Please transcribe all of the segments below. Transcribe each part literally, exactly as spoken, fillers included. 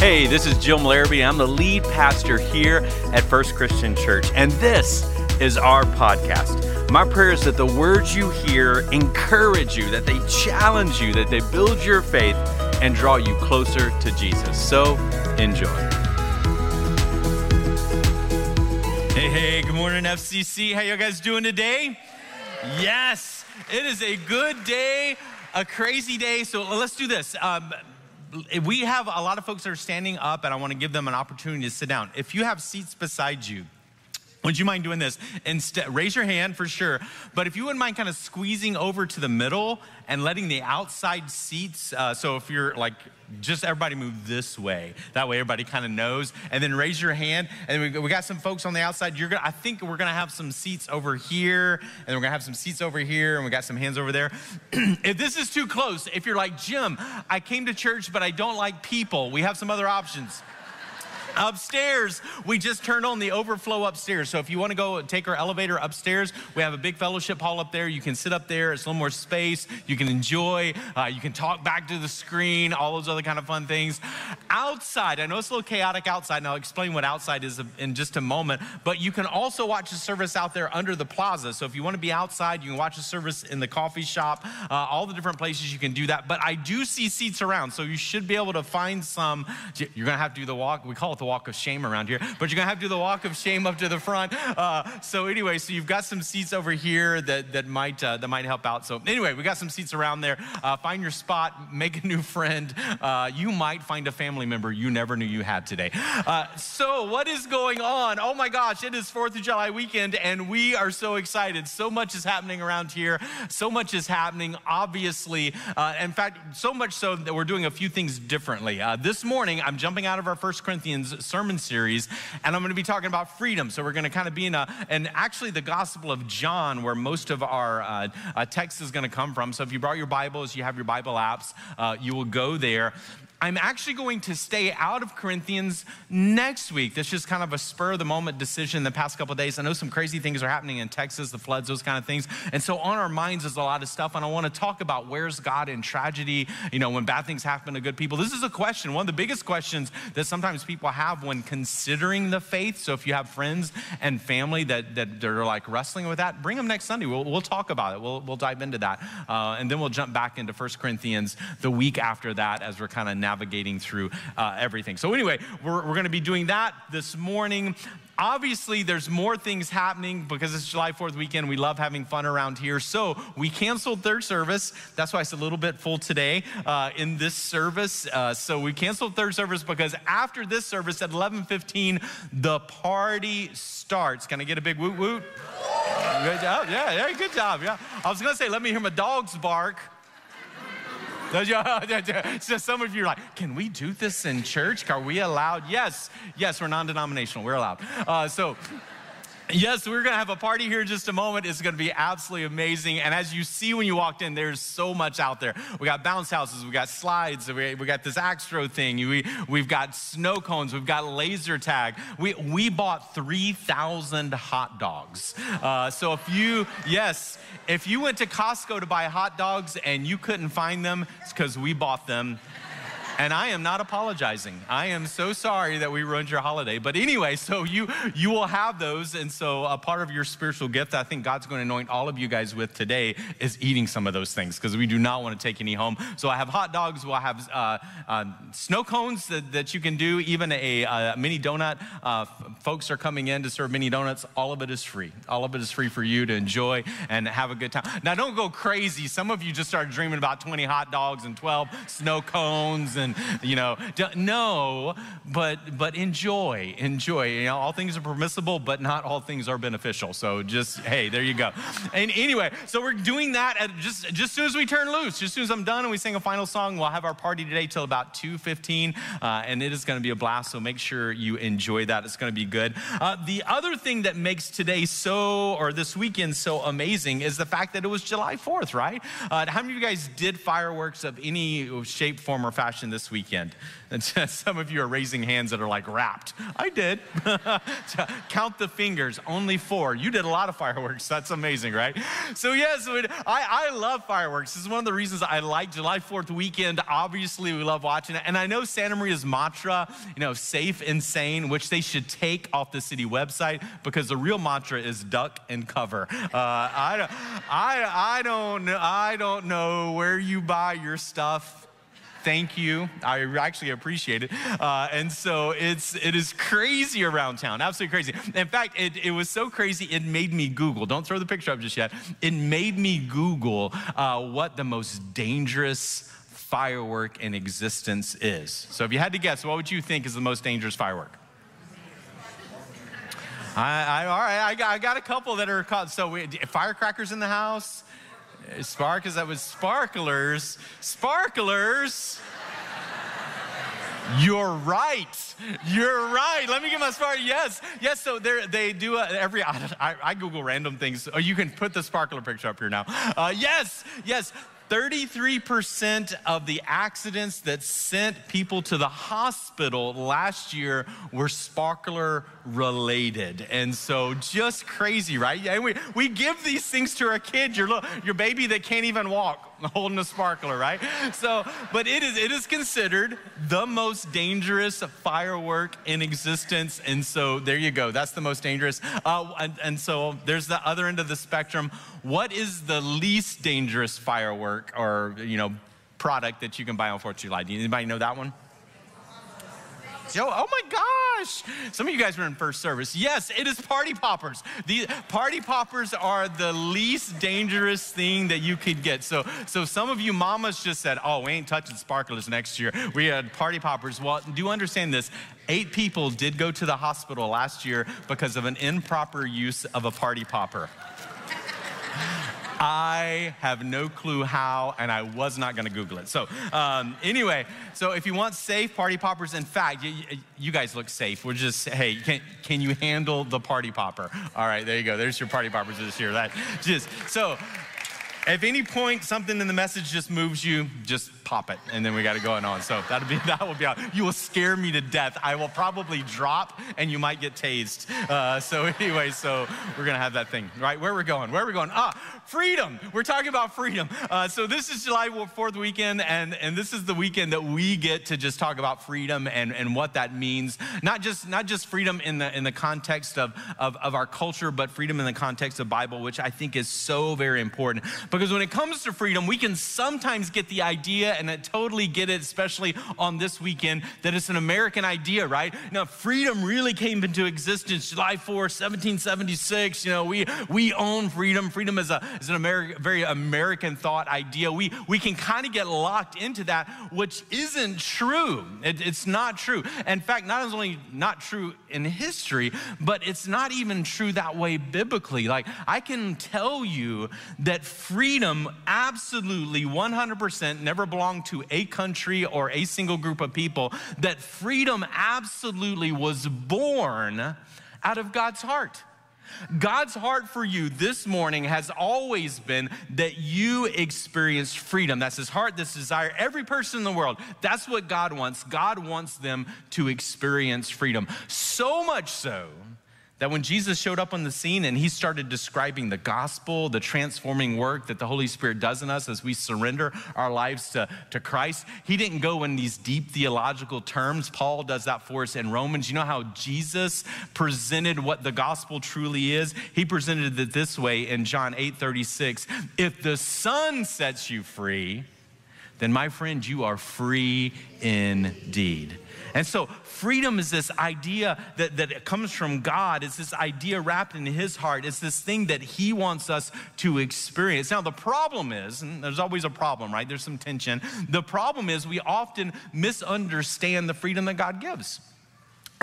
Hey, this is Jim Larrabee. I'm the lead pastor here at First Christian Church, and this is our podcast. My prayer is that the words you hear encourage you, that they challenge you, that they build your faith and draw you closer to Jesus. So, enjoy. Hey, hey, good morning, F C C. How you guys doing today? Yes, it is a good day, a crazy day. So let's do this. Um, we have a lot of folks that are standing up, and I want to give them an opportunity to sit down. If you have seats beside you, would you mind doing this? Instead, raise your hand for sure. But if you wouldn't mind kind of squeezing over to the middle and letting the outside seats, uh, so if you're like, just everybody move this way. That way everybody kind of knows. And then raise your hand. And we, we got some folks on the outside. You're gonna, I think we're going to have some seats over here. And we're going to have some seats over here. And we got some hands over there. If this is too close, if you're like, Jim, I came to church, but I don't like people, we have some other options. Upstairs, we just turned on the overflow upstairs. So if you want to go take our elevator upstairs, we have a big fellowship hall up there. You can sit up there. It's a little more space. You can enjoy. Uh, you can talk back to the screen, all those other kind of fun things. Outside, I know it's a little chaotic outside, and I'll explain what outside is in just a moment, but you can also watch a service out there under the plaza. So if you want to be outside, you can watch a service in the coffee shop, uh, all the different places you can do that. But I do see seats around, so you should be able to find some. You're going to have to do the walk. We call it the walk of shame around here, but you're gonna have to do the walk of shame up to the front. Uh, so anyway, so you've got some seats over here that that might uh, that might help out. So anyway, we got some seats around there. Uh, find your spot, make a new friend. Uh, you might find a family member you never knew you had today. Uh, so what is going on? Oh my gosh, it is fourth of July weekend, and we are so excited. So much is happening around here. So much is happening, obviously. Uh, in fact, so much so that we're doing a few things differently. Uh, this morning, I'm jumping out of our First Corinthians sermon series, and I'm going to be talking about freedom. So we're going to kind of be in a, and actually the Gospel of John, where most of our uh, uh, text is going to come from. So if you brought your Bibles, you have your Bible apps, uh, you will go there. I'm actually going to stay out of Corinthians next week. That's just kind of a spur of the moment decision the past couple of days. I know some crazy things are happening in Texas, the floods, those kind of things. And so on our minds is a lot of stuff. And I want to talk about where's God in tragedy, you know, when bad things happen to good people. This is a question, one of the biggest questions that sometimes people have when considering the faith. So if you have friends and family that, that are like wrestling with that, bring them next Sunday. We'll, we'll talk about it. We'll, we'll dive into that. Uh, and then we'll jump back into First Corinthians the week after that as we're kind of navigating through uh, everything. So anyway, we're, we're going to be doing that this morning. Obviously, there's more things happening because it's July fourth weekend. We love having fun around here. So we canceled third service. That's why it's a little bit full today uh, in this service. Uh, so we canceled third service because after this service at eleven fifteen, the party starts. Can I get a big woot woot? Good job. Yeah, yeah, good job. Yeah. I was going to say, let me hear my dogs bark. So some of you are like, can we do this in church? Are we allowed? Yes, yes, we're non-denominational. We're allowed. Uh, so. Yes, we're going to have a party here in just a moment. It's going to be absolutely amazing. And as you see when you walked in, there's so much out there. We got bounce houses, we got slides, we, we got this Axtro thing, we, we've got snow cones, we've got laser tag. We, we bought three thousand hot dogs. Uh, so if you, yes, if you went to Costco to buy hot dogs and you couldn't find them, it's because we bought them. And I am not apologizing. I am so sorry that we ruined your holiday. But anyway, so you you will have those. And so a part of your spiritual gift that I think God's going to anoint all of you guys with today is eating some of those things, because we do not want to take any home. So I have hot dogs. We'll have uh, uh, snow cones that, that you can do, even a, a mini donut. Uh, folks are coming in to serve mini donuts. All of it is free. All of it is free for you to enjoy and have a good time. Now, don't go crazy. Some of you just started dreaming about twenty hot dogs and twelve snow cones and And, you know, no, but but enjoy, enjoy. You know, all things are permissible, but not all things are beneficial. So just, hey, there you go. And anyway, so we're doing that at just, just as soon as we turn loose, just as soon as I'm done and we sing a final song, we'll have our party today till about two fifteen, uh, and it is going to be a blast, so make sure you enjoy that. It's going to be good. Uh, the other thing that makes today so, or this weekend so amazing is the fact that it was July fourth, right? Uh, how many of you guys did fireworks of any shape, form, or fashion this weekend? And some of you are raising hands that are like wrapped. I did. Count the fingers, only four. You did a lot of fireworks. That's amazing, right? So yes, I, I love fireworks. This is one of the reasons I like July fourth weekend. Obviously, we love watching it. And I know Santa Maria's mantra, you know, safe and sane, which they should take off the city website because the real mantra is duck and cover. Uh, I, don't, I, I, don't, I don't know where you buy your stuff. Thank you. I actually appreciate it. Uh, and so it's, it is crazy around town, absolutely crazy. In fact, it, it was so crazy, it made me Google. Don't throw the picture up just yet. It made me Google uh, what the most dangerous firework in existence is. So if you had to guess, what would you think is the most dangerous firework? I, I, all right, I got, I got a couple that are called, so we, firecrackers in the house. Spark, is that was sparklers? Sparklers. You're right. You're right. Let me get my spark. Yes, yes. So they they do a, every. I, I Google random things. Oh, you can put the sparkler picture up here now. Uh, yes, yes. thirty-three percent of the accidents that sent people to the hospital last year were sparkler related. And so just crazy, right? Yeah, we, we give these things to our kids, your, little, your baby that can't even walk, holding a sparkler, right? So, but it is, it is considered the most dangerous firework in existence. And so there you go. That's the most dangerous. Uh, and, and so there's the other end of the spectrum. What is the least dangerous firework or, you know, product that you can buy on fourth of July? Do anybody know that one? Joe, oh my gosh. Some of you guys were in first service. Yes, it is party poppers. The party poppers are the least dangerous thing that you could get. So, so some of you mamas just said, oh, we ain't touching sparklers next year. We had party poppers. Well, do you understand this? Eight people did go to the hospital last year because of an improper use of a party popper. I have no clue how, and I was not going to Google it. So um, anyway, so if you want safe party poppers, in fact, you, you guys look safe. We're just, hey, can, can you handle the party popper? All right, there you go. There's your party poppers this year. That just so. If any point something in the message just moves you, just pop it, and then we got to go on. So that'll be that will be out. You will scare me to death. I will probably drop, and you might get tased. Uh, so anyway, so we're gonna have that thing, right? Where we're going? Where are we going? Ah, freedom. We're talking about freedom. Uh, so this is July fourth weekend, and and this is the weekend that we get to just talk about freedom and and what that means. Not just not just freedom in the in the context of of, of our culture, but freedom in the context of Bible, which I think is so very important. Because when it comes to freedom, we can sometimes get the idea, and I totally get it, especially on this weekend, that it's an American idea, right? Now, freedom really came into existence July fourth, seventeen seventy-six. You know, we we own freedom. Freedom is a is an American, very American thought idea. We we can kind of get locked into that, which isn't true. It, it's not true. In fact, not only not true in history, but it's not even true that way biblically. Like, I can tell you that freedom absolutely one hundred percent never belonged to a country or a single group of people, that freedom absolutely was born out of God's heart. God's heart for you this morning has always been that you experience freedom. That's his heart, this desire. Every person in the world, that's what God wants. God wants them to experience freedom. So much so that when Jesus showed up on the scene and he started describing the gospel, the transforming work that the Holy Spirit does in us as we surrender our lives to, to Christ, he didn't go in these deep theological terms. Paul does that for us in Romans. You know how Jesus presented what the gospel truly is? He presented it this way in John eight thirty-six. If the Son sets you free, then my friend, you are free indeed. And so freedom is this idea that, that it comes from God. It's this idea wrapped in his heart. It's this thing that he wants us to experience. Now, the problem is, and there's always a problem, right? There's some tension. The problem is we often misunderstand the freedom that God gives.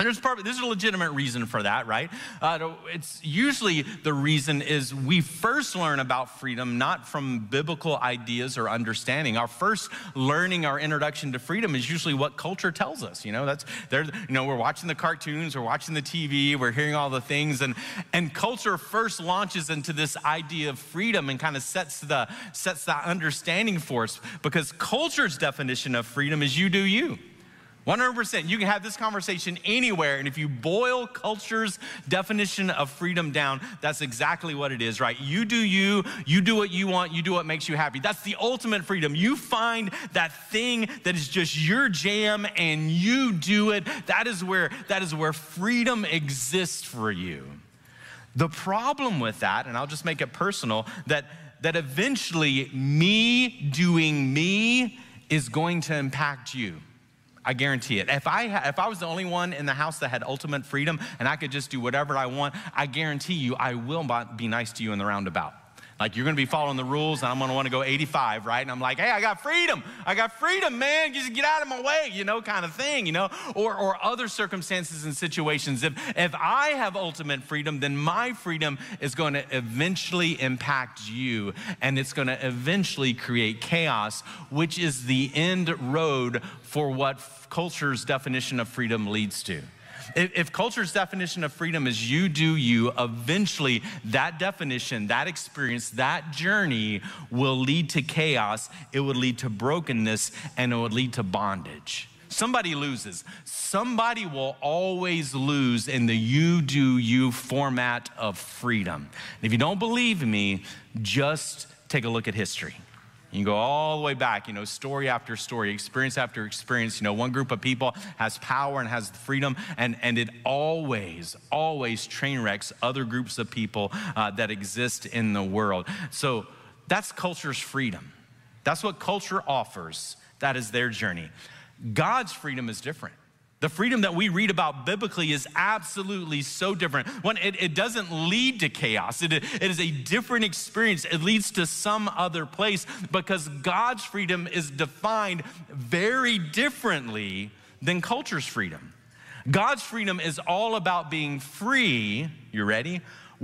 And there's probably, there's a legitimate reason for that, right? Uh, it's usually the reason is we first learn about freedom not from biblical ideas or understanding. Our first learning, our introduction to freedom is usually what culture tells us. You know, that's there. You know, we're watching the cartoons, we're watching the T V, we're hearing all the things, and and culture first launches into this idea of freedom and kind of sets the sets that understanding for us, because culture's definition of freedom is you do you. one hundred percent. You can have this conversation anywhere, and if you boil culture's definition of freedom down, that's exactly what it is, right? You do you, you do what you want, you do what makes you happy. That's the ultimate freedom. You find that thing that is just your jam and you do it. That is where, that is where freedom exists for you. The problem with that, and I'll just make it personal, that, that eventually me doing me is going to impact you. I guarantee it. If I, if I was the only one in the house that had ultimate freedom and I could just do whatever I want, I guarantee you I will be nice to you in the roundabout. Like, you're gonna be following the rules and I'm gonna wanna go eighty-five, right? And I'm like, hey, I got freedom. I got freedom, man. Just get out of my way, you know, kind of thing, you know? Or, or other circumstances and situations. If, if I have ultimate freedom, then my freedom is gonna eventually impact you, and it's gonna eventually create chaos, which is the end road for what culture's definition of freedom leads to. If, if culture's definition of freedom is you do you, eventually that definition, that experience, that journey will lead to chaos, it would lead to brokenness, and it would lead to bondage. Somebody loses. Somebody will always lose in the you do you format of freedom. And if you don't believe me, just take a look at history. You can go all the way back, you know, story after story, experience after experience. You know, one group of people has power and has freedom, and, and it always, always train wrecks other groups of people uh, that exist in the world. So that's culture's freedom. That's what culture offers. That is their journey. God's freedom is different. The freedom that we read about biblically is absolutely so different. One, it, it doesn't lead to chaos. It, it is a different experience. It leads to some other place, because God's freedom is defined very differently than culture's freedom. God's freedom is all about being free, you ready,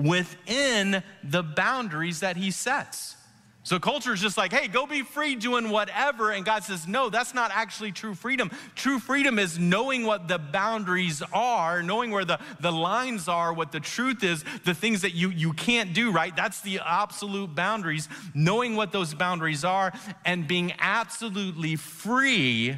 within the boundaries that he sets. So culture is just like, hey, go be free doing whatever. And God says, no, that's not actually true freedom. True freedom is knowing what the boundaries are, knowing where the, the lines are, what the truth is, the things that you, you can't do, right? That's the absolute boundaries, knowing what those boundaries are and being absolutely free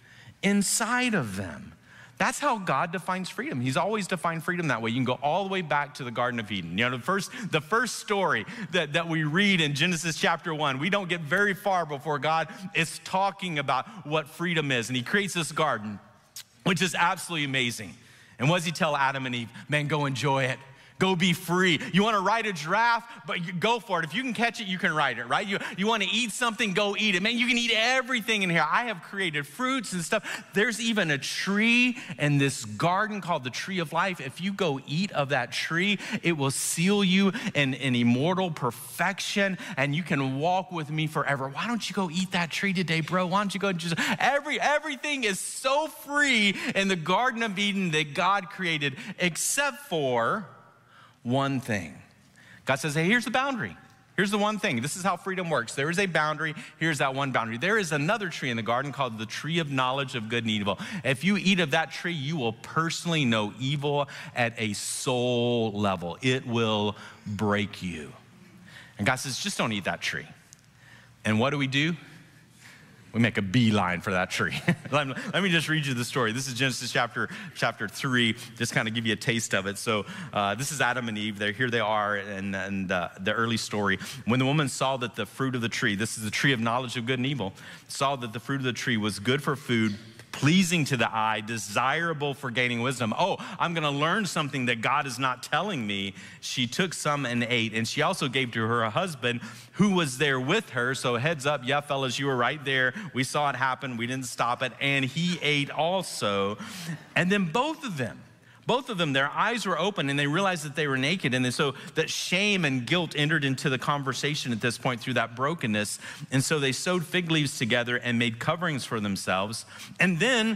inside of them. That's how God defines freedom. He's always defined freedom that way. You can go all the way back to the Garden of Eden. You know, the first, the first story that, that we read in Genesis chapter one, we don't get very far before God is talking about what freedom is. And he creates this garden, which is absolutely amazing. And what does he tell Adam and Eve? Man, go enjoy it. Go be free. You want to ride a giraffe? But you go for it. If you can catch it, you can ride it, right? You, you want to eat something? Go eat it. Man, you can eat everything in here. I have created fruits and stuff. There's even a tree in this garden called the tree of life. If you go eat of that tree, it will seal you in, in immortal perfection, and you can walk with me forever. Why don't you go eat that tree today, bro? Why don't you go just, every, everything is so free in the Garden of Eden that God created, except for one thing. God says, hey, here's the boundary. Here's the one thing. This is how freedom works. There is a boundary. Here's that one boundary. There is another tree in the garden called the tree of knowledge of good and evil. If you eat of that tree, you will personally know evil at a soul level. It will break you. And God says, just don't eat that tree. And what do we do? We make a beeline for that tree. let, me, let me just read you the story. This is Genesis chapter chapter three, just kind of give you a taste of it. So uh, this is Adam and Eve. They're, here they are in, in uh, the early story. When the woman saw that the fruit of the tree, this is the tree of knowledge of good and evil, saw that the fruit of the tree was good for food, pleasing to the eye, desirable for gaining wisdom. Oh, I'm gonna learn something that God is not telling me. She took some and ate, and she also gave to her husband who was there with her. So heads up, yeah, fellas, you were right there. We saw it happen, we didn't stop it, and he ate also. And then both of them, Both of them, their eyes were open and they realized that they were naked. And so that shame and guilt entered into the conversation at this point through that brokenness. And so they sewed fig leaves together and made coverings for themselves. And then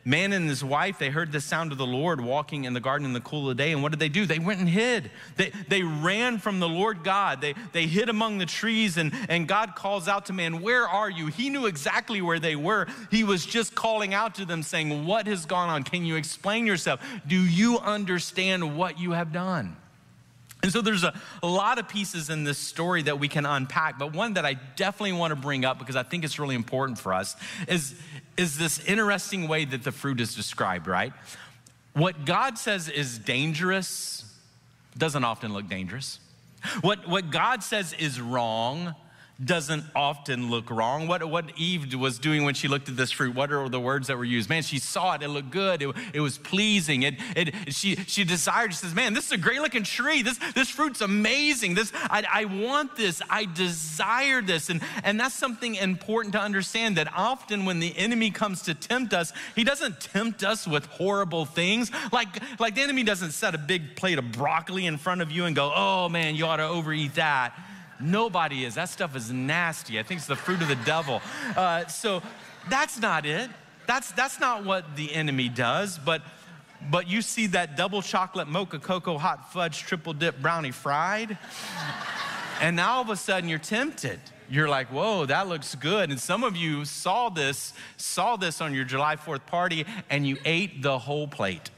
man and his wife, they heard the sound of the Lord walking in the garden in the cool of the day. And what did they do? They went and hid. They, they ran from the Lord God. They, they hid among the trees, and, and God calls out to man, where are you? He knew exactly where they were. He was just calling out to them saying, what has gone on? Can you explain yourself? Do you understand what you have done? And so there's a, a lot of pieces in this story that we can unpack, but one that I definitely want to bring up because I think it's really important for us is, is this interesting way that the fruit is described, right? What God says is dangerous doesn't often look dangerous. What, what God says is wrong doesn't often look wrong. What, what Eve was doing when she looked at this fruit, what are the words that were used? Man, she saw it, it looked good, it, it was pleasing. It, it, she, she desired, she says, man, this is a great looking tree. This, this fruit's amazing. This, I, I want this, I desire this. And, and that's something important to understand, that often when the enemy comes to tempt us, he doesn't tempt us with horrible things. Like, like the enemy doesn't set a big plate of broccoli in front of you and go, oh man, you ought to overeat that. Nobody is. That stuff is nasty. I think it's the fruit of the devil. Uh, so that's not it. That's, that's not what the enemy does. But, but you see that double chocolate mocha cocoa hot fudge triple dip brownie fried, and now all of a sudden you're tempted. You're like, whoa, that looks good. And some of you saw this, saw this on your July fourth party, and you ate the whole plate.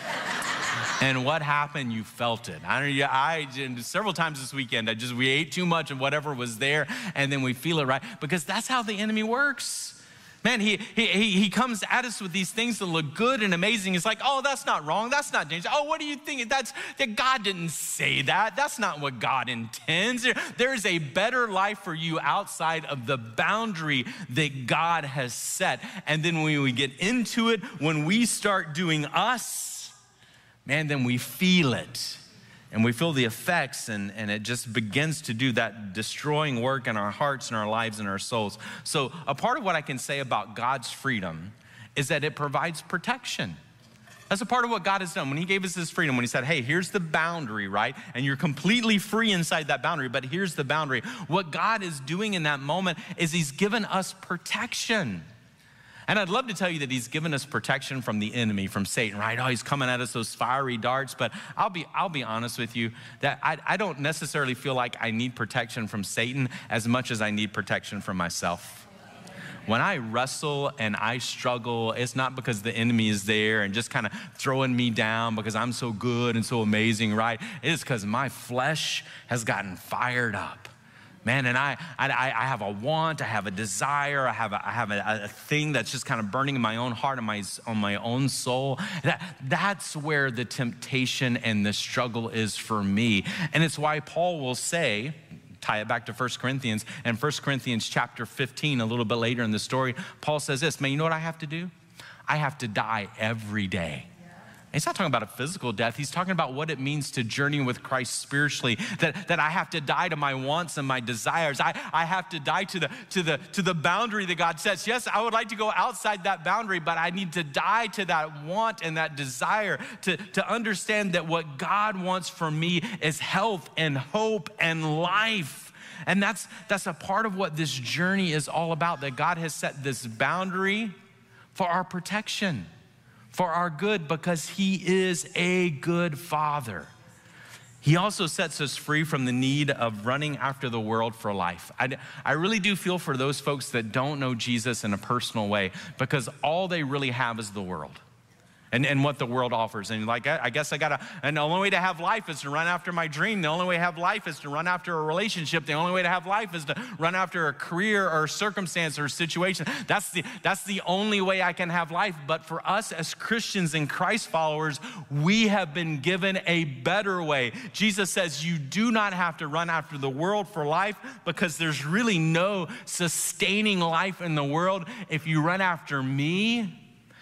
And what happened? You felt it. I, I several times this weekend, I just, we ate too much of whatever was there, and then we feel it, right? Because that's how the enemy works. Man, he, he, he comes at us with these things that look good and amazing. It's like, oh, that's not wrong. That's not dangerous. Oh, what do you think? That's, that God didn't say that. That's not what God intends. There, there is a better life for you outside of the boundary that God has set. And then when we get into it, when we start doing us, man, then we feel it, and we feel the effects, and, and it just begins to do that destroying work in our hearts and our lives and our souls. So a part of what I can say about God's freedom is that it provides protection. That's a part of what God has done. When he gave us his freedom, when he said, hey, here's the boundary, right? And you're completely free inside that boundary, but here's the boundary. What God is doing in that moment is he's given us protection. And I'd love to tell you that he's given us protection from the enemy, from Satan, right? Oh, he's coming at us, those fiery darts. But I'll be, I'll be honest with you, that I, I don't necessarily feel like I need protection from Satan as much as I need protection from myself. When I wrestle and I struggle, it's not because the enemy is there and just kind of throwing me down because I'm so good and so amazing, right? It is because my flesh has gotten fired up. Man, and I, I, I have a want, I have a desire, I have a, I have a, a thing that's just kind of burning in my own heart and my, on my own soul. That, that's where the temptation and the struggle is for me. And it's why Paul will say, tie it back to First Corinthians, and First Corinthians chapter fifteen, a little bit later in the story, Paul says this, man, you know what I have to do? I have to die every day. He's not talking about a physical death. He's talking about what it means to journey with Christ spiritually, that, that I have to die to my wants and my desires. I, I have to die to the, to, the, to the boundary that God sets. Yes, I would like to go outside that boundary, but I need to die to that want and that desire to, to understand that what God wants for me is health and hope and life. And that's, that's a part of what this journey is all about, that God has set this boundary for our protection, for our good, because he is a good father. He also sets us free from the need of running after the world for life. I, I really do feel for those folks that don't know Jesus in a personal way, because all they really have is the world. And, and what the world offers. And like, I, I guess I gotta, and the only way to have life is to run after my dream. The only way to have life is to run after a relationship. The only way to have life is to run after a career or circumstance or situation. That's the, that's the only way I can have life. But for us as Christians and Christ followers, we have been given a better way. Jesus says you do not have to run after the world for life, because there's really no sustaining life in the world. If you run after me,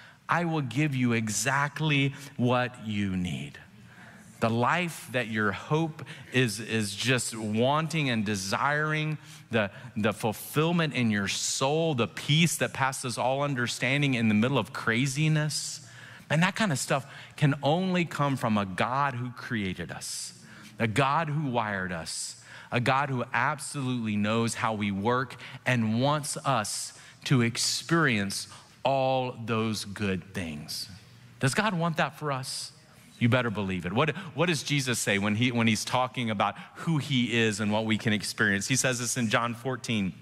I will give you exactly what you need. The life that your hope is, is just wanting and desiring, the, the fulfillment in your soul, the peace that passes all understanding in the middle of craziness. And that kind of stuff can only come from a God who created us, a God who wired us, a God who absolutely knows how we work and wants us to experience all those good things. Does God want that for us? You better believe it. What, what does Jesus say when, he, when he's talking about who he is and what we can experience? He says this in John fourteen,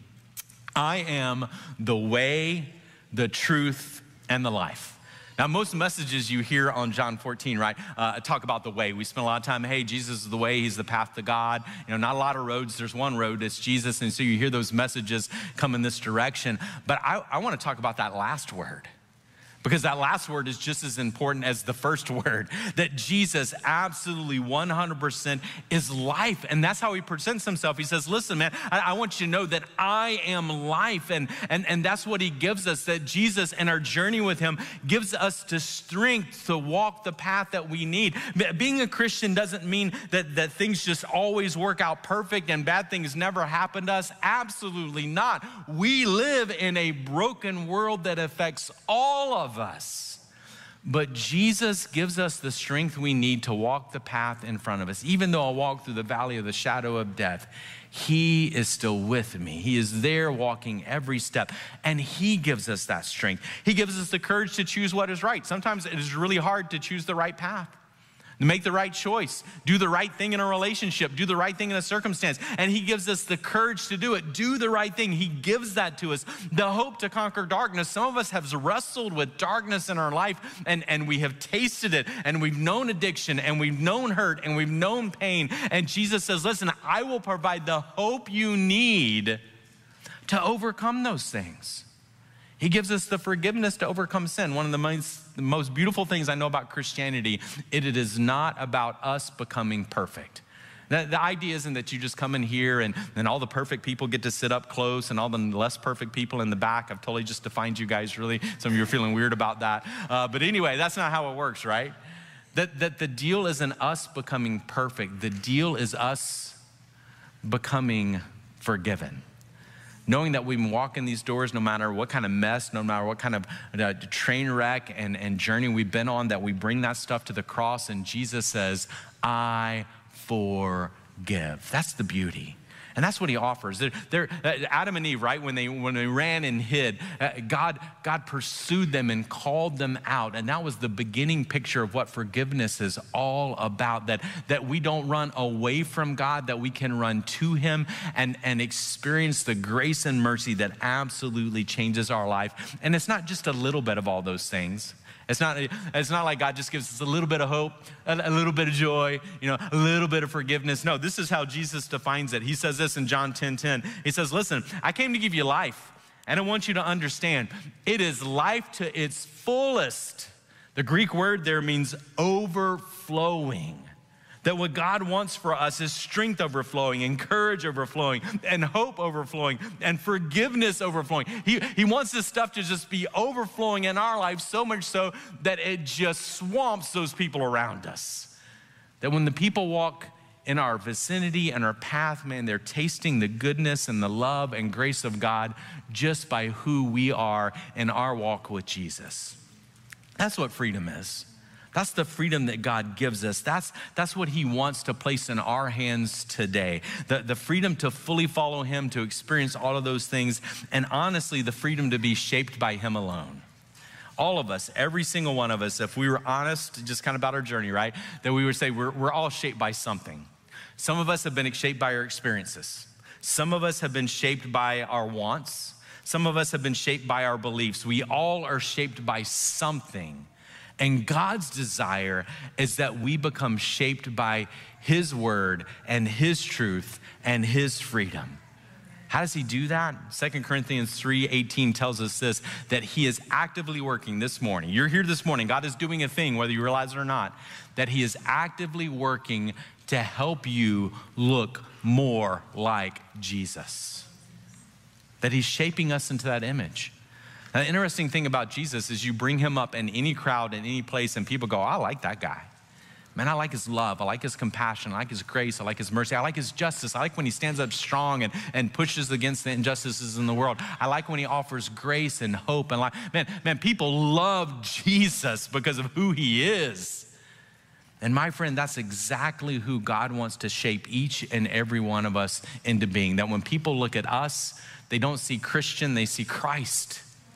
I am the way, the truth, and the life. Now, most messages you hear on John fourteen, right, uh, talk about the way. We spend a lot of time, hey, Jesus is the way, he's the path to God. You know, not a lot of roads, there's one road, it's Jesus. And so you hear those messages come in this direction. But I, I want to talk about that last word, because that last word is just as important as the first word, that Jesus absolutely one hundred percent is life. And that's how he presents himself. He says, listen, man, I, I want you to know that I am life. And, and, and that's what he gives us, that Jesus and our journey with him gives us the strength to walk the path that we need. Being a Christian doesn't mean that, that things just always work out perfect and bad things never happen to us. Absolutely not. We live in a broken world that affects all of us. But Jesus gives us the strength we need to walk the path in front of us. Even though I walk through the valley of the shadow of death, he is still with me. He is there walking every step, and he gives us that strength. He gives us the courage to choose what is right. Sometimes it is really hard to choose the right path, to make the right choice, do the right thing in a relationship, do the right thing in a circumstance. And he gives us the courage to do it, do the right thing. He gives that to us, the hope to conquer darkness. Some of us have wrestled with darkness in our life, and, and we have tasted it, and we've known addiction, and we've known hurt, and we've known pain. And Jesus says, listen, I will provide the hope you need to overcome those things. He gives us the forgiveness to overcome sin. One of the most, the most beautiful things I know about Christianity, it, it is not about us becoming perfect. The, the idea isn't that you just come in here and then all the perfect people get to sit up close and all the less perfect people in the back. I've totally just defined you guys, really. Some of you are feeling weird about that. Uh, but anyway, that's not how it works, right? That, that the deal isn't us becoming perfect. The deal is us becoming forgiven. Knowing that we can walk in these doors no matter what kind of mess, no matter what kind of uh, train wreck and, and journey we've been on, that we bring that stuff to the cross, and Jesus says, I forgive. That's the beauty. And that's what he offers. They're, they're, uh, Adam and Eve, right, when they, when they ran and hid, uh, God, God pursued them and called them out. And that was the beginning picture of what forgiveness is all about, that, that we don't run away from God, that we can run to him and, and experience the grace and mercy that absolutely changes our life. And it's not just a little bit of all those things. It's not, it's not like God just gives us a little bit of hope, a, a little bit of joy, you know, a little bit of forgiveness. No, this is how Jesus defines it. He says this in John ten ten. He says, listen, I came to give you life, and I want you to understand, it is life to its fullest. The Greek word there means overflowing. That what God wants for us is strength overflowing, and courage overflowing, and hope overflowing, and forgiveness overflowing. He, he wants this stuff to just be overflowing in our lives, so much so that it just swamps those people around us. That when the people walk in our vicinity and our path, man, they're tasting the goodness and the love and grace of God just by who we are in our walk with Jesus. That's what freedom is. That's the freedom that God gives us. That's, that's what he wants to place in our hands today. The, the freedom to fully follow him, to experience all of those things, and honestly, the freedom to be shaped by him alone. All of us, every single one of us, if we were honest, just kind of about our journey, right? That we would say we're, we're all shaped by something. Some of us have been shaped by our experiences. Some of us have been shaped by our wants. Some of us have been shaped by our beliefs. We all are shaped by something. And God's desire is that we become shaped by his word and his truth and his freedom. How does he do that? Second Corinthians three eighteen tells us this, that he is actively working this morning. You're here this morning. God is doing a thing, whether you realize it or not, that he is actively working to help you look more like Jesus. That he's shaping us into that image. Now, the interesting thing about Jesus is you bring him up in any crowd, in any place, and people go, I like that guy. Man, I like his love. I like his compassion. I like his grace. I like his mercy. I like his justice. I like when he stands up strong and, and pushes against the injustices in the world. I like when he offers grace and hope and life. Man, man, people love Jesus because of who he is. And my friend, that's exactly who God wants to shape each and every one of us into being. That when people look at us, they don't see Christian, they see Christ.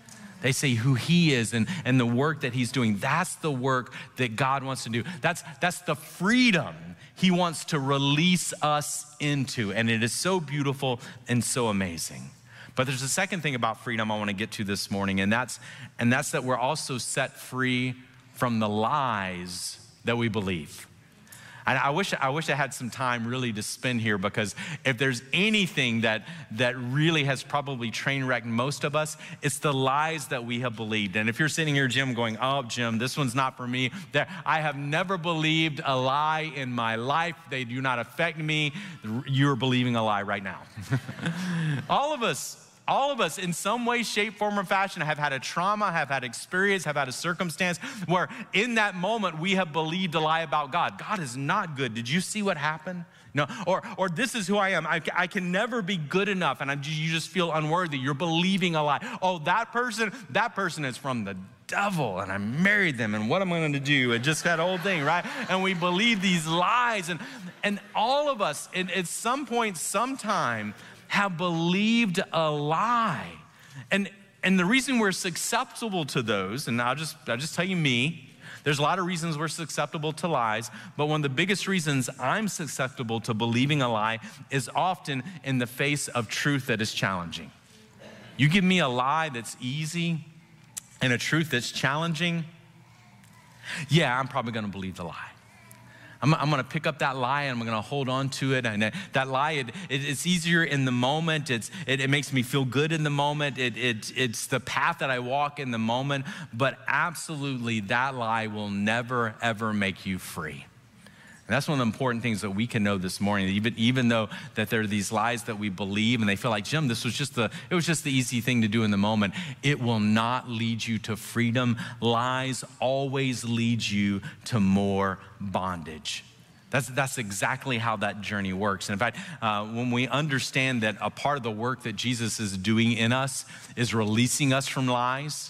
They say who he is and, and the work that he's doing. That's the work that God wants to do. That's, that's the freedom he wants to release us into. And it is so beautiful and so amazing. But there's a second thing about freedom I want to get to this morning, and that's, and that's that we're also set free from the lies that we believe. And I wish, I wish I had some time really to spend here, because if there's anything that, that really has probably train wrecked most of us, it's the lies that we have believed. And if you're sitting here, Jim, going, oh, Jim, this one's not for me. That I have never believed a lie in my life. They do not affect me. You're believing a lie right now. All of us. All of us in some way, shape, form, or fashion have had a trauma, have had experience, have had a circumstance where in that moment we have believed a lie about God. God is not good. Did you see what happened? No, or, or this is who I am. I, I can never be good enough, and I, you just feel unworthy. You're believing a lie. Oh, that person, that person is from the devil, and I married them, and what am I going to do? And just that old thing, right? And we believe these lies, and, and all of us at, at some point, sometime, have believed a lie. And, and the reason we're susceptible to those, and I'll just, I'll just tell you me, there's a lot of reasons we're susceptible to lies, but one of the biggest reasons I'm susceptible to believing a lie is often in the face of truth that is challenging. You give me a lie that's easy and a truth that's challenging, yeah, I'm probably gonna believe the lie. I'm, I'm gonna pick up that lie and I'm gonna hold on to it. And that lie, it, it, it's easier in the moment. It's, it, it makes me feel good in the moment. It, it, it's the path that I walk in the moment. But absolutely, that lie will never, ever make you free. And that's one of the important things that we can know this morning. Even, even though that there are these lies that we believe and they feel like, Jim, this was just the, it was just the easy thing to do in the moment. It will not lead you to freedom. Lies always lead you to more bondage. That's, that's exactly how that journey works. And in fact, uh, when we understand that a part of the work that Jesus is doing in us is releasing us from lies,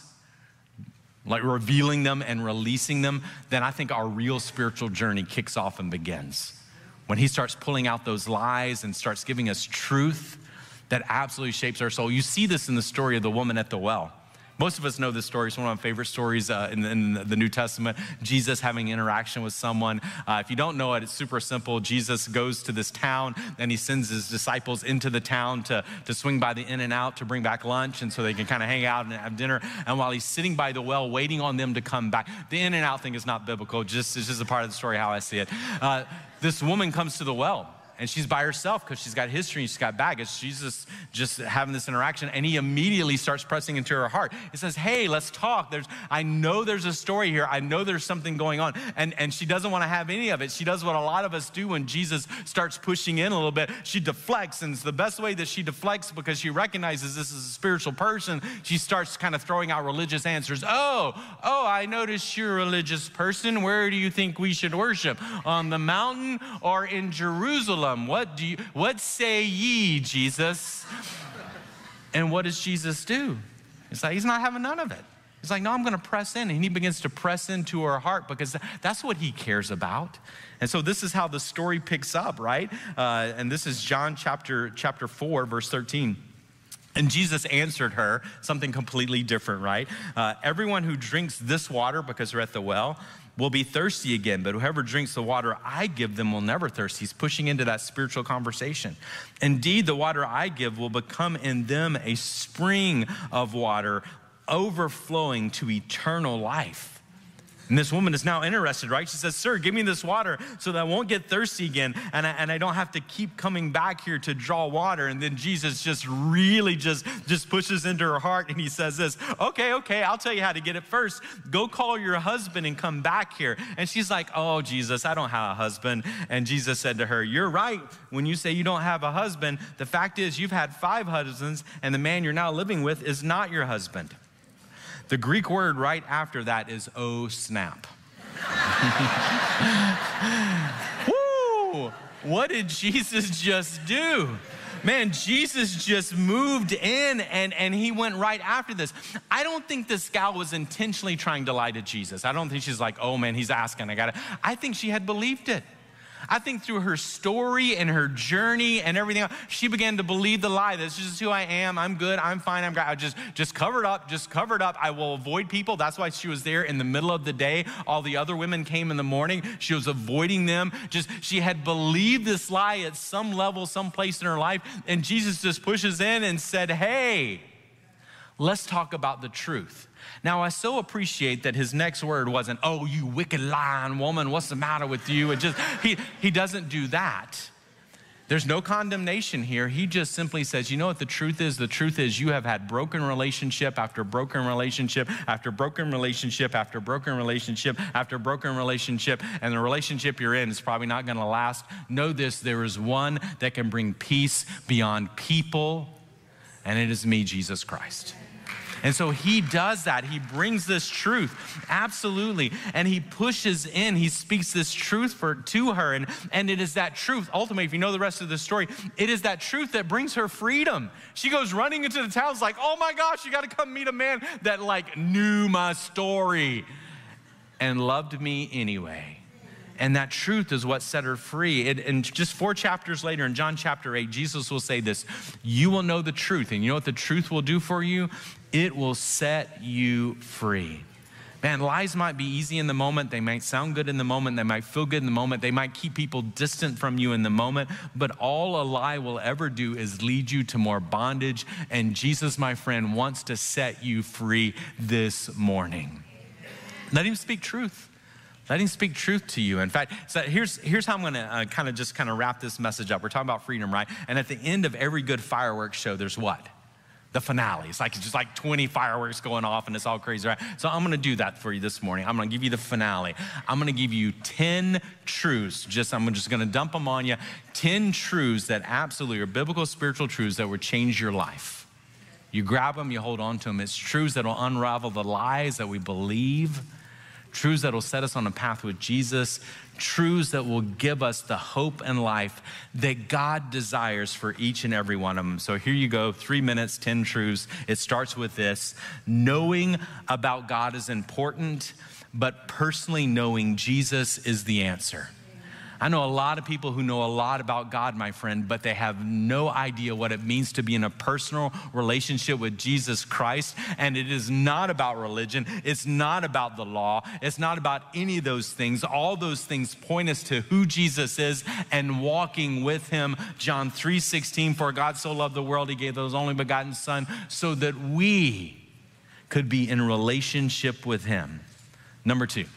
like revealing them and releasing them, then I think our real spiritual journey kicks off and begins. When he starts pulling out those lies and starts giving us truth that absolutely shapes our soul. You see this in the story of the woman at the well. Most of us know this story. It's one of my favorite stories uh, in, the, in the New Testament, Jesus having interaction with someone. Uh, if you don't know it, it's super simple. Jesus goes to this town and he sends his disciples into the town to, to swing by the In-N-Out to bring back lunch, and so they can kind of hang out and have dinner. And while he's sitting by the well waiting on them to come back, the In-N-Out thing is not biblical, just, it's just a part of the story how I see it. Uh, this woman comes to the well. And she's by herself because she's got history and she's got baggage. She's just, just having this interaction, and he immediately starts pressing into her heart. He says, hey, let's talk. There's, I know there's a story here. I know there's something going on. And, and she doesn't want to have any of it. She does what a lot of us do when Jesus starts pushing in a little bit. She deflects, and it's the best way that she deflects because she recognizes this is a spiritual person. She starts kind of throwing out religious answers. Oh, oh, I noticed you're a religious person. Where do you think we should worship? On the mountain or in Jerusalem? What do you, what say ye, Jesus? And what does Jesus do? It's like, he's not having none of it. He's like, no, I'm gonna press in. And he begins to press into her heart because that's what he cares about. And so this is how the story picks up, right? Uh, and this is John chapter, chapter four, verse thirteen. And Jesus answered her something completely different, right? Uh, everyone who drinks this water, because they're at the well, will be thirsty again, but whoever drinks the water I give them will never thirst. He's pushing into that spiritual conversation. Indeed, the water I give will become in them a spring of water overflowing to eternal life. And this woman is now interested, right? She says, sir, give me this water so that I won't get thirsty again, and I, and I don't have to keep coming back here to draw water. And then Jesus just really just, just pushes into her heart, and he says this, okay, okay, I'll tell you how to get it first. Go call your husband and come back here. And she's like, oh, Jesus, I don't have a husband. And Jesus said to her, you're right when you say you don't have a husband. The fact is you've had five husbands, and the man you're now living with is not your husband. The Greek word right after that is, oh, snap. Woo! What did Jesus just do? Man, Jesus just moved in and, and he went right after this. I don't think this gal was intentionally trying to lie to Jesus. I don't think she's like, oh man, he's asking, I got it. I think she had believed it. I think through her story and her journey and everything else, she began to believe the lie. This is just who I am. I'm good. I'm fine. I'm great. I just, just covered up, just covered up. I will avoid people. That's why she was there in the middle of the day. All the other women came in the morning. She was avoiding them. Just, she had believed this lie at some level, some place in her life. And Jesus just pushes in and said, hey, let's talk about the truth. Now, I so appreciate that his next word wasn't, oh, you wicked lying woman, what's the matter with you? It just, he, he doesn't do that. There's no condemnation here. He just simply says, you know what the truth is? The truth is you have had broken relationship after broken relationship after broken relationship after broken relationship after broken relationship, and the relationship you're in is probably not gonna last. Know this, there is one that can bring peace beyond people, and it is me, Jesus Christ. And so he does that. He brings this truth, absolutely. And he pushes in, he speaks this truth for, to her. And, and it is that truth, ultimately, if you know the rest of the story, it is that truth that brings her freedom. She goes running into the town, like, oh my gosh, you gotta come meet a man that like knew my story and loved me anyway. And that truth is what set her free. It, and just four chapters later, in John chapter eight, Jesus will say this, you will know the truth. And you know what the truth will do for you? It will set you free. Man, lies might be easy in the moment. They might sound good in the moment. They might feel good in the moment. They might keep people distant from you in the moment. But all a lie will ever do is lead you to more bondage. And Jesus, my friend, wants to set you free this morning. Let him speak truth. Let him speak truth to you. In fact, so here's, here's how I'm gonna uh, kind of just kind of wrap this message up. We're talking about freedom, right? And at the end of every good fireworks show, there's what? The finale. It's like, it's just like twenty fireworks going off and it's all crazy, right? So I'm gonna do that for you this morning. I'm gonna give you the finale. I'm gonna give you ten truths. Just, I'm just gonna dump them on you. ten truths that absolutely are biblical, spiritual truths that would change your life. You grab them, you hold on to them. It's truths that will unravel the lies that we believe. Truths that will set us on a path with Jesus, truths that will give us the hope and life that God desires for each and every one of them. So here you go, three minutes, ten truths. It starts with this. Knowing about God is important, but personally knowing Jesus is the answer. I know a lot of people who know a lot about God, my friend, but they have no idea what it means to be in a personal relationship with Jesus Christ. And it is not about religion. It's not about the law. It's not about any of those things. All those things point us to who Jesus is and walking with him. John three sixteen, for God so loved the world, he gave his only begotten son so that we could be in relationship with him. Number two,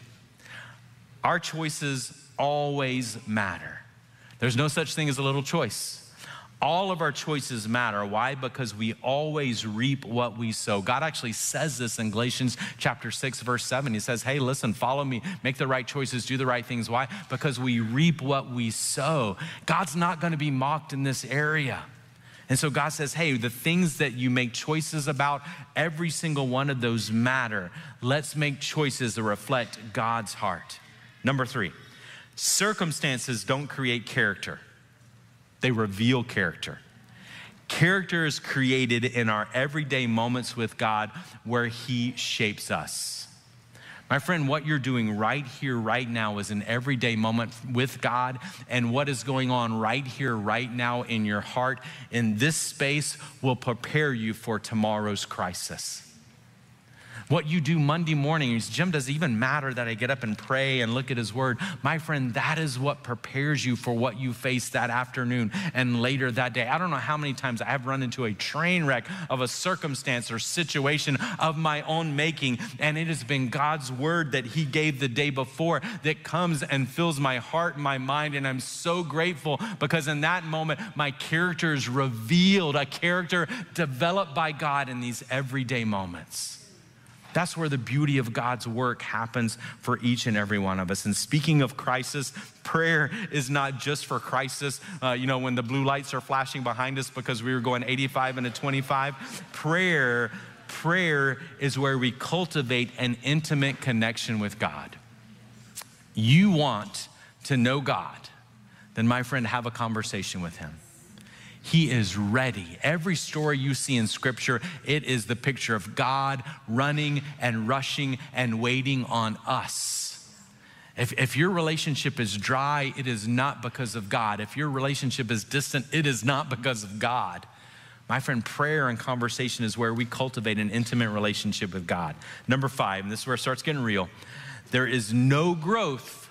our choices always matter. There's no such thing as a little choice. All of our choices matter. Why? Because we always reap what we sow. God actually says this in Galatians chapter six, verse seven. He says, hey, listen, follow me, make the right choices, do the right things. Why? Because we reap what we sow. God's not gonna be mocked in this area. And so God says, hey, the things that you make choices about, every single one of those matter. Let's make choices that reflect God's heart. Number three, circumstances don't create character. They reveal character. Character is created in our everyday moments with God where he shapes us. My friend, what you're doing right here, right now is an everyday moment with God, and what is going on right here, right now in your heart, in this space, will prepare you for tomorrow's crisis. What you do Monday morning is, Jim, does it even matter that I get up and pray and look at his word? My friend, that is what prepares you for what you face that afternoon and later that day. I don't know how many times I have run into a train wreck of a circumstance or situation of my own making, and it has been God's word that he gave the day before that comes and fills my heart and my mind, and I'm so grateful because in that moment, my character is revealed, a character developed by God in these everyday moments. That's where the beauty of God's work happens for each and every one of us. And speaking of crisis, prayer is not just for crisis. Uh, you know, when the blue lights are flashing behind us because we were going eighty-five into twenty-five, prayer, prayer is where we cultivate an intimate connection with God. You want to know God, then my friend, have a conversation with him. He is ready. Every story you see in scripture, it is the picture of God running and rushing and waiting on us. If, if your relationship is dry, it is not because of God. If your relationship is distant, it is not because of God. My friend, prayer and conversation is where we cultivate an intimate relationship with God. Number five, and this is where it starts getting real. There is no growth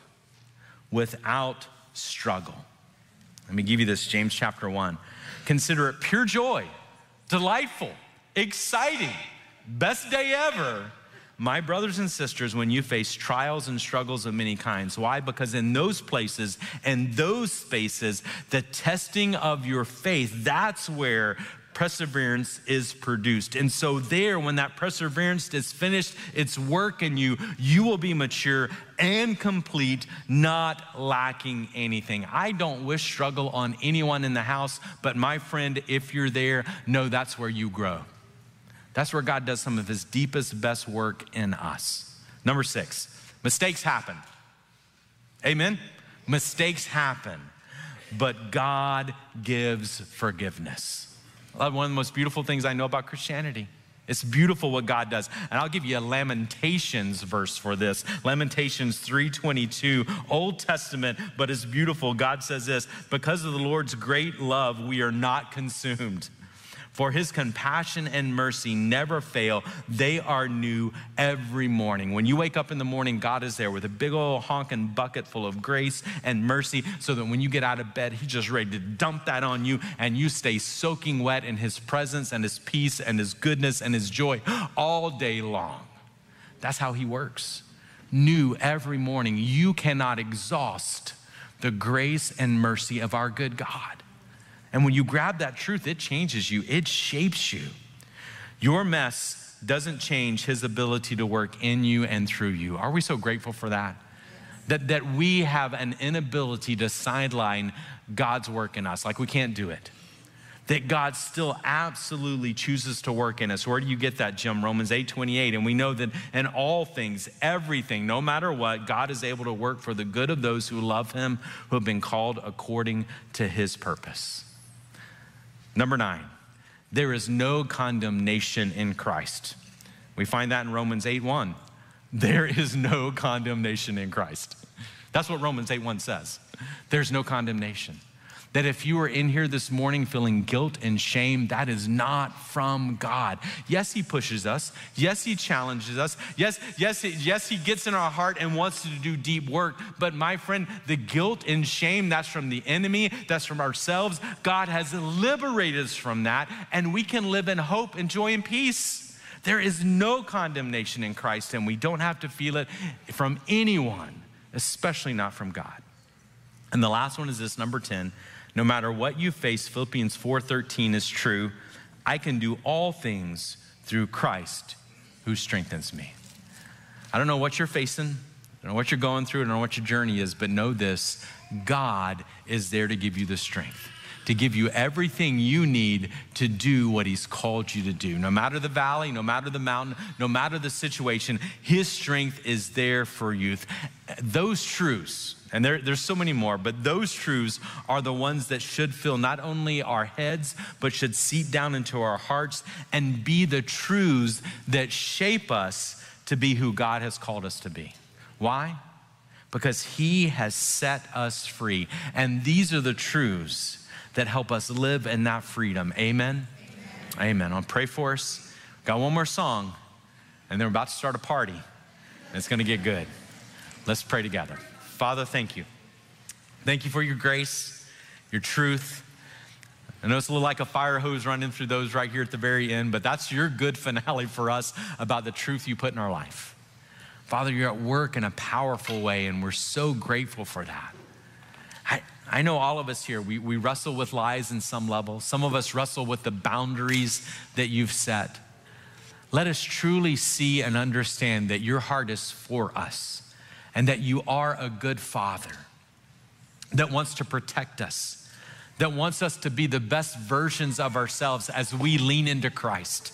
without struggle. Let me give you this, James chapter one. Consider it pure joy, delightful, exciting, best day ever, my brothers and sisters, when you face trials and struggles of many kinds. Why? Because in those places and those spaces, the testing of your faith, that's where perseverance is produced. And so there, when that perseverance is finished, its work in you, you will be mature and complete, not lacking anything. I don't wish struggle on anyone in the house, but my friend, if you're there, know that's where you grow. That's where God does some of his deepest, best work in us. Number six, mistakes happen. Amen? Mistakes happen, but God gives forgiveness. One of the most beautiful things I know about Christianity. It's beautiful what God does. And I'll give you a Lamentations verse for this. Lamentations three twenty-two, Old Testament, but it's beautiful. God says this, because of the Lord's great love, we are not consumed. For his compassion and mercy never fail. They are new every morning. When you wake up in the morning, God is there with a big old honking bucket full of grace and mercy, so that when you get out of bed, he's just ready to dump that on you, and you stay soaking wet in his presence and his peace and his goodness and his joy all day long. That's how he works. New every morning. You cannot exhaust the grace and mercy of our good God. And when you grab that truth, it changes you. It shapes you. Your mess doesn't change his ability to work in you and through you. Are we so grateful for that? That, that we have an inability to sideline God's work in us, like we can't do it. That God still absolutely chooses to work in us. Where do you get that, Jim? Romans eight twenty-eight. And we know that in all things, everything, no matter what, God is able to work for the good of those who love him, who have been called according to his purpose. Number nine, there is no condemnation in Christ. We find that in Romans eight one. There is no condemnation in Christ. That's what Romans eight one says. There's no condemnation. That if you are in here this morning feeling guilt and shame, that is not from God. Yes, he pushes us. Yes, he challenges us. Yes, yes, yes, he gets in our heart and wants to do deep work. But my friend, the guilt and shame, that's from the enemy. That's from ourselves. God has liberated us from that, and we can live in hope and joy and peace. There is no condemnation in Christ, and we don't have to feel it from anyone, especially not from God. And the last one is this, number ten. No matter what you face, Philippians four thirteen is true. I can do all things through Christ who strengthens me. I don't know what you're facing. I don't know what you're going through. I don't know what your journey is, but know this, God is there to give you the strength, to give you everything you need to do what he's called you to do. No matter the valley, no matter the mountain, no matter the situation, his strength is there for you. Those truths, and there, there's so many more, but those truths are the ones that should fill not only our heads, but should seep down into our hearts and be the truths that shape us to be who God has called us to be. Why? Because he has set us free. And these are the truths that help us live in that freedom. Amen? Amen. Amen. I'll pray for us. Got one more song, and then we're about to start a party. And it's gonna get good. Let's pray together. Father, thank you. Thank you for your grace, your truth. I know it's a little like a fire hose running through those right here at the very end, but that's your good finale for us about the truth you put in our life. Father, you're at work in a powerful way, and we're so grateful for that. I, I know all of us here, we, we wrestle with lies in some level. Some of us wrestle with the boundaries that you've set. Let us truly see and understand that your heart is for us, and that you are a good father that wants to protect us, that wants us to be the best versions of ourselves as we lean into Christ.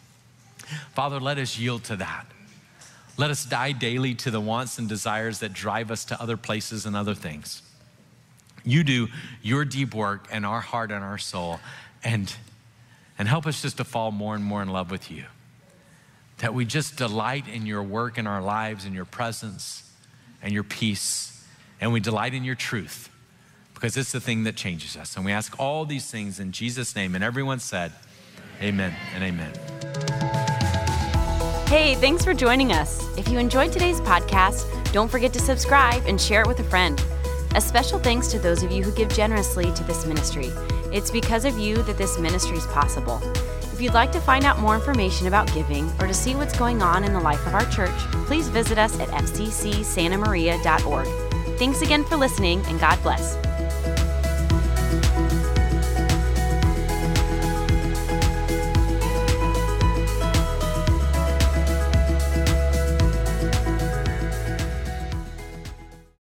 Father, let us yield to that. Let us die daily to the wants and desires that drive us to other places and other things. You do your deep work in our heart and our soul, and, and help us just to fall more and more in love with you. That we just delight in your work in our lives, in your presence, and your peace, and we delight in your truth because it's the thing that changes us. And we ask all these things in Jesus' name. And everyone said, amen and amen. Hey, thanks for joining us. If you enjoyed today's podcast, don't forget to subscribe and share it with a friend. A special thanks to those of you who give generously to this ministry. It's because of you that this ministry is possible. If you'd like to find out more information about giving or to see what's going on in the life of our church, please visit us at f c c santa maria dot org. Thanks again for listening, and God bless.